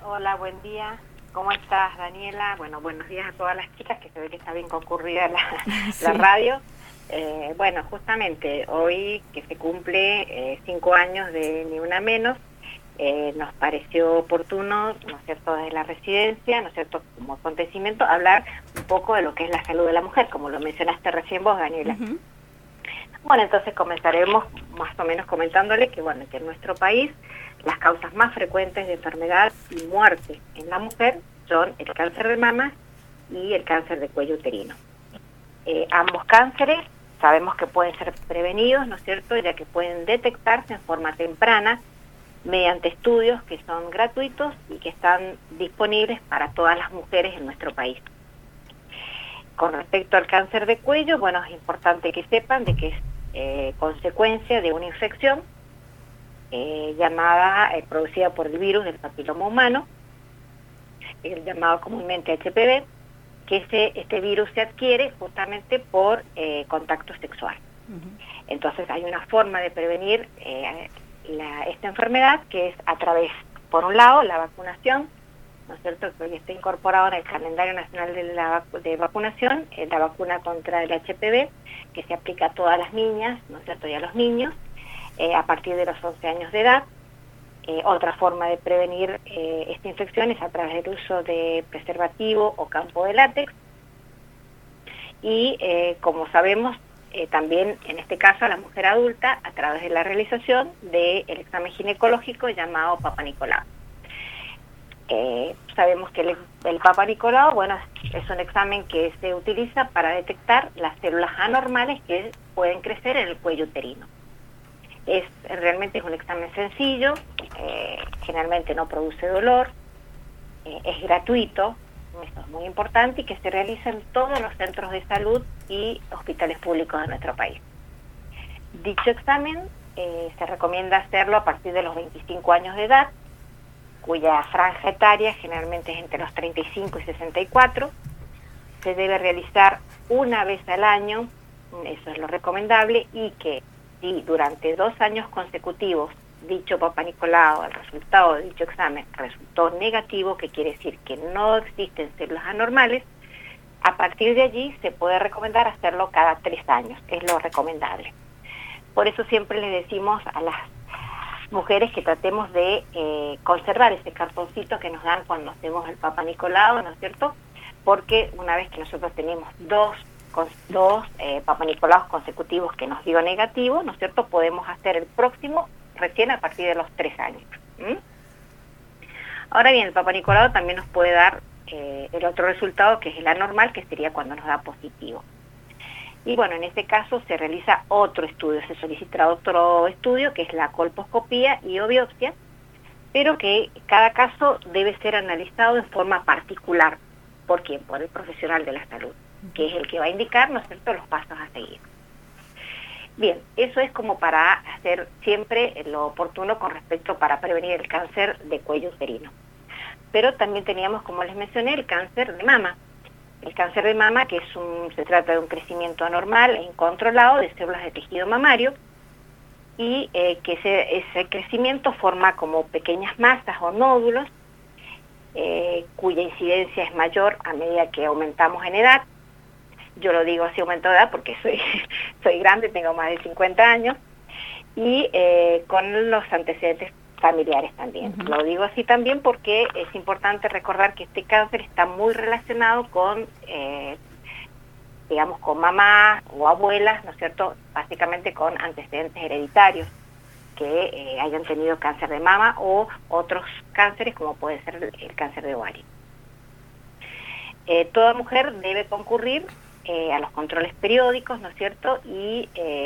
Hola, buen día. ¿Cómo estás, Daniela? Bueno, buenos días a todas las chicas, que se ve que está bien concurrida Sí. la radio. Bueno, justamente hoy que se cumple 5 años de Ni Una Menos, nos pareció oportuno, ¿no es cierto?, desde la residencia, ¿no es cierto?, como acontecimiento, hablar un poco de lo que es la salud de la mujer, como lo mencionaste recién vos, Daniela. Bueno, entonces comenzaremos más o menos comentándole que, bueno, que en nuestro país las causas más frecuentes de enfermedad y muerte en la mujer son el cáncer de mama y el cáncer de cuello uterino. Ambos cánceres sabemos que pueden ser prevenidos, ¿no es cierto?, ya que pueden detectarse en forma temprana mediante estudios que son gratuitos y que están disponibles para todas las mujeres en nuestro país. Con respecto al cáncer de cuello, bueno, es importante que sepan de que es consecuencia de una infección producida por el virus del papiloma humano, el llamado comúnmente HPV, que este virus se adquiere justamente por contacto sexual. Entonces hay una forma de prevenir esta enfermedad, que es a través, por un lado, la vacunación, ¿no es cierto?, que hoy está incorporado en el calendario nacional de vacunación, la vacuna contra el HPV, que se aplica a todas las niñas, ¿no es cierto?, y a los niños, a partir de los 11 años de edad. Otra forma de prevenir esta infección es a través del uso de preservativo o campo de látex. Y como sabemos, también en este caso a la mujer adulta, a través de la realización del examen ginecológico llamado Papa Nicolau. Sabemos que el Papa Nicolau, bueno, es un examen que se utiliza para detectar las células anormales que pueden crecer en el cuello uterino. Realmente es un examen sencillo, generalmente no produce dolor, es gratuito, esto es muy importante, y que se realiza en todos los centros de salud y hospitales públicos de nuestro país. Dicho examen se recomienda hacerlo a partir de los 25 años de edad, cuya franja etaria generalmente es entre los 35 y 64. Se debe realizar una vez al año, eso es lo recomendable, y que si durante 2 años consecutivos dicho Papa Nicolau, el resultado de dicho examen resultó negativo, que quiere decir que no existen células anormales, a partir de allí se puede recomendar hacerlo cada 3 años, es lo recomendable. Por eso siempre les decimos a las mujeres que tratemos de conservar ese cartoncito que nos dan cuando hacemos el Papa Nicolau, ¿no es cierto?, porque una vez que nosotros tenemos dos Papa Nicolaus consecutivos que nos dio negativo, ¿no es cierto?, podemos hacer el próximo recién a partir de los 3 años. Ahora bien, el Papa Nicolau también nos puede dar el otro resultado, que es el anormal, que sería cuando nos da positivo. Y bueno, en este caso se realiza otro estudio, se solicita otro estudio, que es la colposcopía y o biopsia, pero que cada caso debe ser analizado en forma particular. ¿Por quién? Por el profesional de la salud, que es el que va a indicar, ¿no es cierto?, los pasos a seguir. Bien, eso es como para hacer siempre lo oportuno con respecto para prevenir el cáncer de cuello uterino. Pero también teníamos, como les mencioné, el cáncer de mama. El cáncer de mama, que se trata de un crecimiento anormal e incontrolado de células de tejido mamario, y que ese crecimiento forma como pequeñas masas o nódulos, cuya incidencia es mayor a medida que aumentamos en edad. Yo lo digo así, aumento de edad, porque soy grande, tengo más de 50 años, y con los antecedentes familiares también. Lo digo así también porque es importante recordar que este cáncer está muy relacionado con, digamos, con mamás o abuelas, ¿no es cierto?, básicamente con antecedentes hereditarios que hayan tenido cáncer de mama o otros cánceres, como puede ser el cáncer de ovario. Toda mujer debe concurrir a los controles periódicos, ¿no es cierto?, y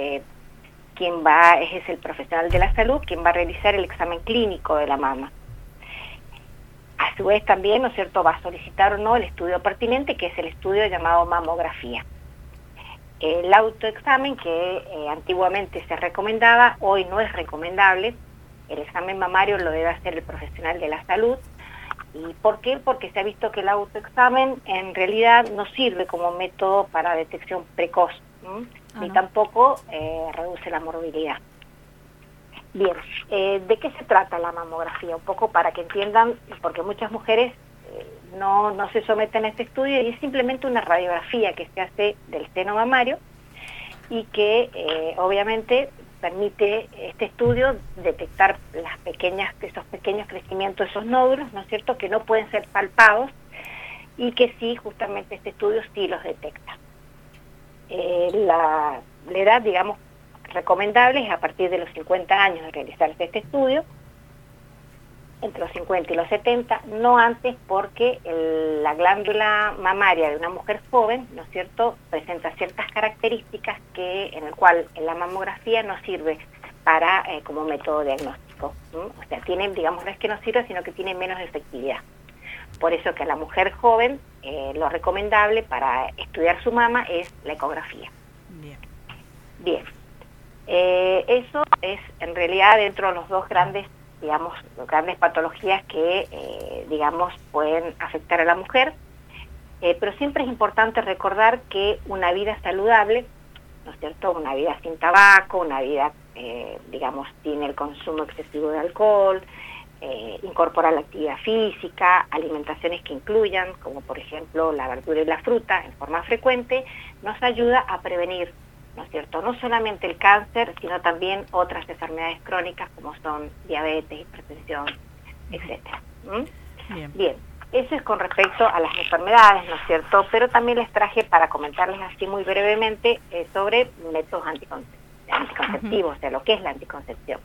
es el profesional de la salud quien va a realizar el examen clínico de la mama. A su vez también, ¿no es cierto?, va a solicitar o no el estudio pertinente, que es el estudio llamado mamografía. El autoexamen, que antiguamente se recomendaba, hoy no es recomendable. El examen mamario lo debe hacer el profesional de la salud. ¿Y por qué? Porque se ha visto que el autoexamen en realidad no sirve como método para detección precoz, ni tampoco reduce la morbilidad. Bien, ¿de qué se trata la mamografía? Un poco para que entiendan, porque muchas mujeres no se someten a este estudio y es simplemente una radiografía que se hace del seno mamario y que obviamente permite este estudio detectar esos pequeños crecimientos, esos nódulos, ¿no es cierto?, que no pueden ser palpados y que sí, justamente este estudio sí los detecta. La edad, digamos, recomendable es a partir de los 50 años de realizarse este estudio, entre los 50 y los 70, no antes porque la glándula mamaria de una mujer joven, ¿no es cierto?, presenta ciertas características en el cual la mamografía no sirve para como método diagnóstico. O sea, digamos, no es que no sirva, sino que tiene menos efectividad. Por eso que a la mujer joven lo recomendable para estudiar su mama es la ecografía. Bien. Eso es en realidad dentro de los dos grandes patologías que, digamos, pueden afectar a la mujer, pero siempre es importante recordar que una vida saludable, ¿no es cierto?, una vida sin tabaco, una vida, digamos, sin el consumo excesivo de alcohol, incorporar la actividad física, alimentaciones que incluyan, como por ejemplo la verdura y la fruta en forma frecuente, nos ayuda a prevenir, ¿no es cierto?, no solamente el cáncer, sino también otras enfermedades crónicas como son diabetes, hipertensión, etcétera. Bien, eso es con respecto a las enfermedades, ¿no es cierto?, pero también les traje para comentarles así muy brevemente sobre métodos anticonceptivos, o sea, lo que es la anticoncepción.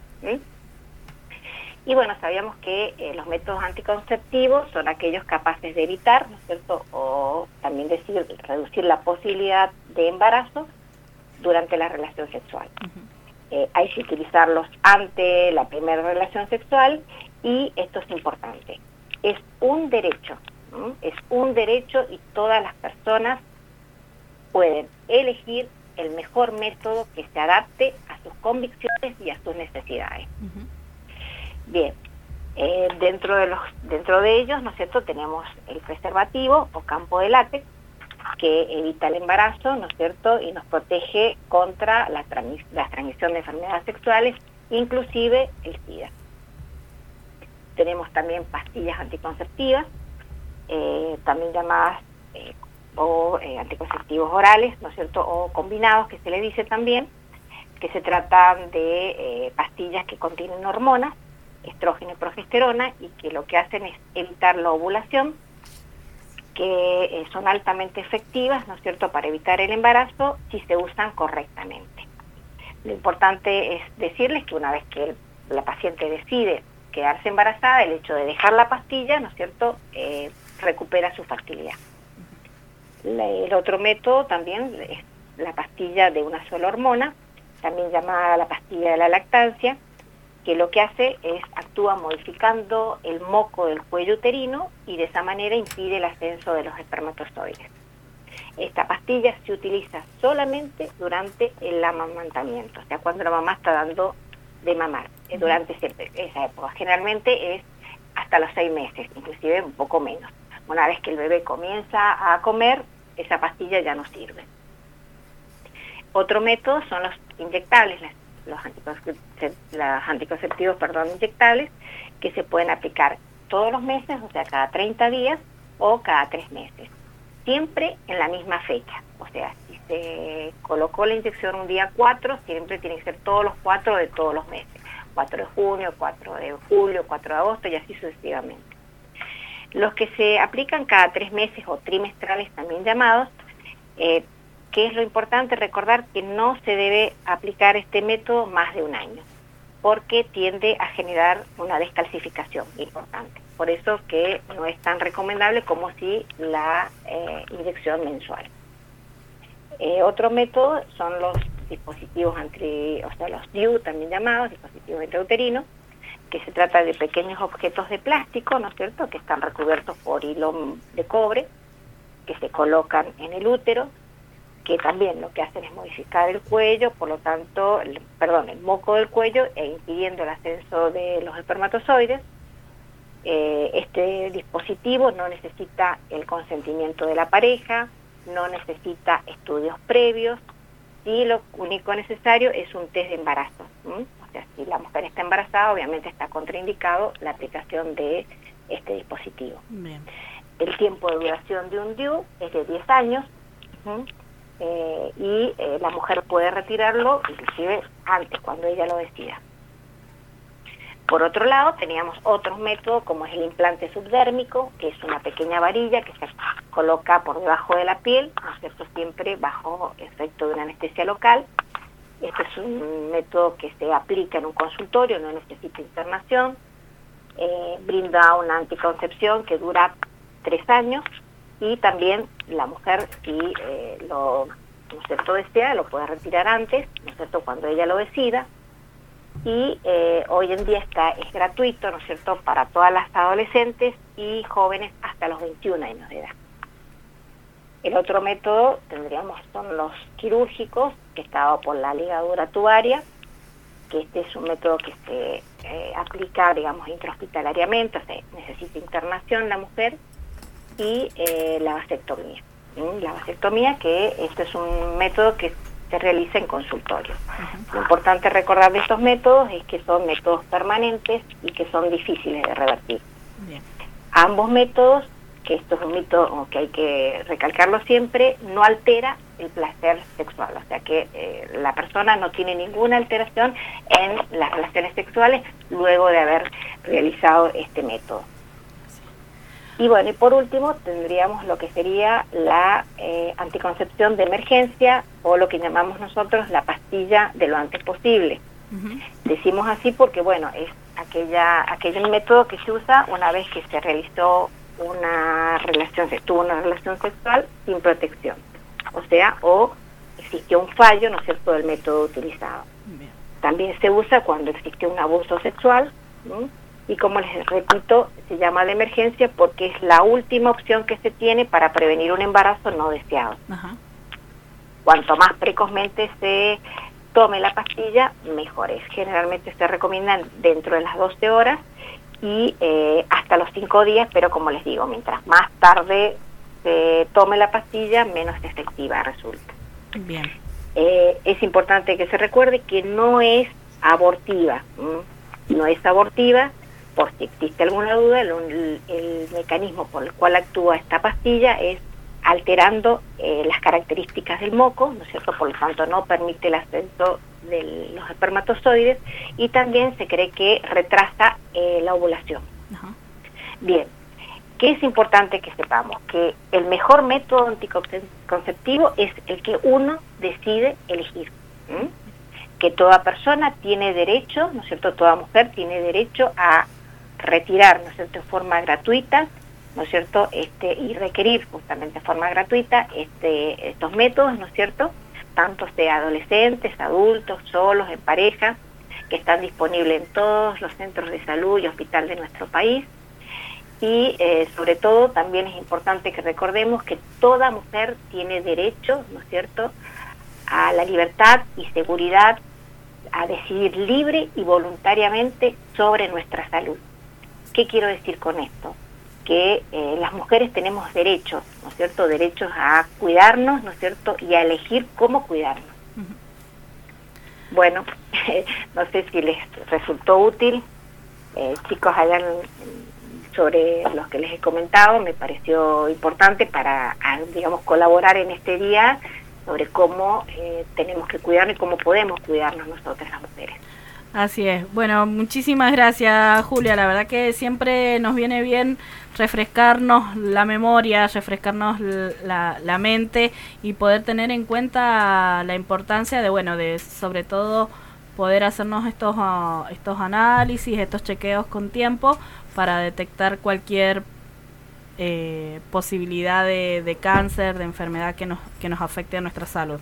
Y bueno, sabíamos que los métodos anticonceptivos son aquellos capaces de evitar, ¿no es cierto?, o también reducir la posibilidad de embarazo durante la relación sexual. Hay que utilizarlos ante la primera relación sexual y esto es importante. Es un derecho, y todas las personas pueden elegir el mejor método que se adapte a sus convicciones y a sus necesidades. Bien, dentro de ellos, ¿no es cierto?, tenemos el preservativo o campo de látex, que evita el embarazo, ¿no es cierto?, y nos protege contra la transmisión de enfermedades sexuales, inclusive el SIDA. Tenemos también pastillas anticonceptivas, también llamadas anticonceptivos orales, ¿no es cierto?, o combinados, que se le dice también, que se tratan de pastillas que contienen hormonas, estrógeno y progesterona, y que lo que hacen es evitar la ovulación, que son altamente efectivas, ¿no es cierto?, para evitar el embarazo si se usan correctamente. Lo importante es decirles que una vez que la paciente decide quedarse embarazada, el hecho de dejar la pastilla, ¿no es cierto?, recupera su fertilidad. El otro método también es la pastilla de una sola hormona, también llamada la pastilla de la lactancia, que lo que hace es actúa modificando el moco del cuello uterino y de esa manera impide el ascenso de los espermatozoides. Esta pastilla se utiliza solamente durante el amamantamiento, o sea, cuando la mamá está dando de mamar, durante esa época. Generalmente es hasta los 6 meses, inclusive un poco menos. Una vez que el bebé comienza a comer, esa pastilla ya no sirve. Otro método son los inyectables, los anticonceptivos inyectables, que se pueden aplicar todos los meses, o sea, cada 30 días o cada 3 meses. Siempre en la misma fecha, o sea, si se colocó la inyección un día 4, siempre tiene que ser todos los 4 de todos los meses. 4 de junio, 4 de julio, 4 de agosto y así sucesivamente. Los que se aplican cada 3 meses o trimestrales también llamados, que es lo importante recordar que no se debe aplicar este método más de un año, porque tiende a generar una descalcificación importante. Por eso que no es tan recomendable como si la inyección mensual. Otro método son los dispositivos los DIU, también llamados dispositivos intrauterinos, que se trata de pequeños objetos de plástico, ¿no es cierto?, que están recubiertos por hilo de cobre, que se colocan en el útero, que también lo que hacen es modificar el cuello, por lo tanto, el moco del cuello, e impidiendo el ascenso de los espermatozoides. Este dispositivo no necesita el consentimiento de la pareja, no necesita estudios previos, y lo único necesario es un test de embarazo. O sea, si la mujer está embarazada, obviamente está contraindicado la aplicación de este dispositivo. Bien. El tiempo de duración de un DIU es de 10 años, y la mujer puede retirarlo inclusive antes, cuando ella lo decida. Por otro lado, teníamos otros métodos, como es el implante subdérmico, que es una pequeña varilla que se coloca por debajo de la piel, ¿no es cierto?, siempre bajo efecto de una anestesia local. Este es un método que se aplica en un consultorio, no necesita internación, brinda una anticoncepción que dura 3 años, y también la mujer, si ¿no es cierto?, desea, lo puede retirar antes, ¿no es cierto?, cuando ella lo decida. Y hoy en día es gratuito, ¿no es cierto?, para todas las adolescentes y jóvenes hasta los 21 años de edad. El otro método son los quirúrgicos, que está dado por la ligadura tubaria, que este es un método que se aplica, digamos, intrahospitalariamente, o sea, necesita internación la mujer, y la vasectomía. La vasectomía, que este es un método que se realiza en consultorio. Lo importante recordar de estos métodos es que son métodos permanentes y que son difíciles de revertir. Bien. Ambos métodos, que esto es un mito que hay que recalcarlo siempre, no altera el placer sexual, o sea que la persona no tiene ninguna alteración en las relaciones sexuales luego de haber realizado este método. Y bueno, y por último tendríamos lo que sería la anticoncepción de emergencia, o lo que llamamos nosotros la pastilla de lo antes posible. Decimos así porque, bueno, es aquel método que se usa una vez que se realizó tuvo una relación sexual sin protección. O sea, o existió un fallo, ¿no es cierto?, del método utilizado. Bien. También se usa cuando existió un abuso sexual, ¿no? Y como les repito, se llama de emergencia porque es la última opción que se tiene para prevenir un embarazo no deseado. Ajá. Cuanto más precozmente se tome la pastilla, mejor es. Generalmente se recomiendan dentro de las 12 horas y hasta los 5 días, pero como les digo, mientras más tarde se tome la pastilla, menos efectiva resulta. Bien. Es importante que se recuerde que no es abortiva, no es abortiva. Por si existe alguna duda, el mecanismo por el cual actúa esta pastilla es alterando las características del moco, ¿no es cierto?, por lo tanto no permite el ascenso de los espermatozoides, y también se cree que retrasa la ovulación. Uh-huh. Bien, ¿qué es importante que sepamos? Que el mejor método anticonceptivo es el que uno decide elegir. Que toda persona tiene derecho, ¿no es cierto?, toda mujer tiene derecho a retirar, ¿no es cierto?, en forma gratuita, ¿no es cierto?, y requerir justamente de forma gratuita estos métodos, ¿no es cierto?, tanto sea adolescentes, adultos, solos, en pareja, que están disponibles en todos los centros de salud y hospital de nuestro país. Y sobre todo también es importante que recordemos que toda mujer tiene derecho, ¿no es cierto?, a la libertad y seguridad, a decidir libre y voluntariamente sobre nuestra salud. ¿Qué quiero decir con esto? Que las mujeres tenemos derechos, ¿no es cierto?, derechos a cuidarnos, ¿no es cierto?, y a elegir cómo cuidarnos. Uh-huh. Bueno, no sé si les resultó útil, chicos, hayan sobre los que les he comentado, me pareció importante para, digamos, colaborar en este día sobre cómo tenemos que cuidarnos y cómo podemos cuidarnos nosotras las mujeres. Así es. Bueno, muchísimas gracias, Julia. La verdad que siempre nos viene bien refrescarnos la memoria, refrescarnos la mente y poder tener en cuenta la importancia de sobre todo poder hacernos estos análisis, estos chequeos con tiempo para detectar cualquier posibilidad de cáncer, de enfermedad que nos afecte a nuestra salud.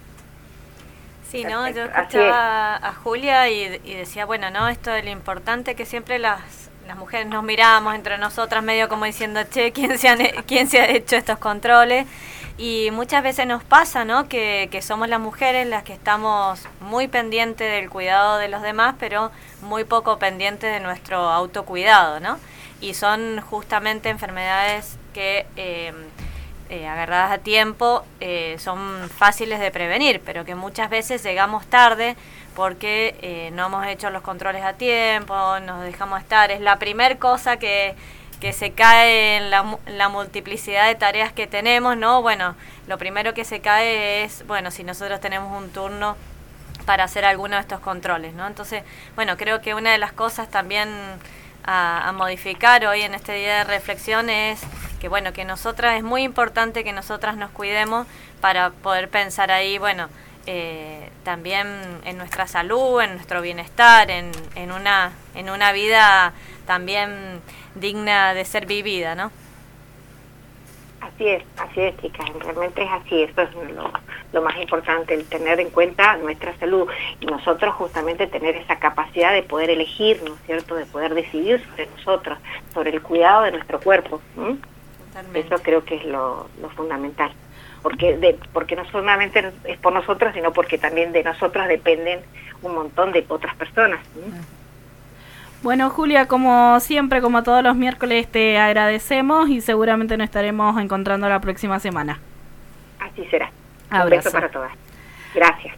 Sí, ¿no? Yo escuchaba a Julia y decía, bueno, ¿no? Esto es lo importante, que siempre las mujeres nos miramos entre nosotras medio como diciendo, che, ¿quién se ha hecho estos controles? Y muchas veces nos pasa, ¿no?, que somos las mujeres las que estamos muy pendientes del cuidado de los demás, pero muy poco pendientes de nuestro autocuidado, ¿no? Y son justamente enfermedades que agarradas a tiempo son fáciles de prevenir, pero que muchas veces llegamos tarde porque no hemos hecho los controles a tiempo, nos dejamos estar. Es la primer cosa que se cae en la multiplicidad de tareas que tenemos, ¿no? Bueno, lo primero que se cae es, bueno, si nosotros tenemos un turno para hacer alguno de estos controles, ¿no? Entonces, bueno, creo que una de las cosas también a modificar hoy en este día de reflexión es que, bueno, que nosotras, es muy importante que nosotras nos cuidemos para poder pensar ahí, bueno, también en nuestra salud, en nuestro bienestar, en una vida también digna de ser vivida, ¿no? Así es, chicas, realmente es así, eso es lo más importante, el tener en cuenta nuestra salud y nosotros justamente tener esa capacidad de poder elegir, ¿no es cierto?, de poder decidir sobre nosotros, sobre el cuidado de nuestro cuerpo. Eso creo que es lo fundamental, porque no solamente es por nosotros, sino porque también de nosotros dependen un montón de otras personas. Bueno, Julia, como siempre, como todos los miércoles, te agradecemos y seguramente nos estaremos encontrando la próxima semana. Así será. Abrazo. Un beso para todas. Gracias.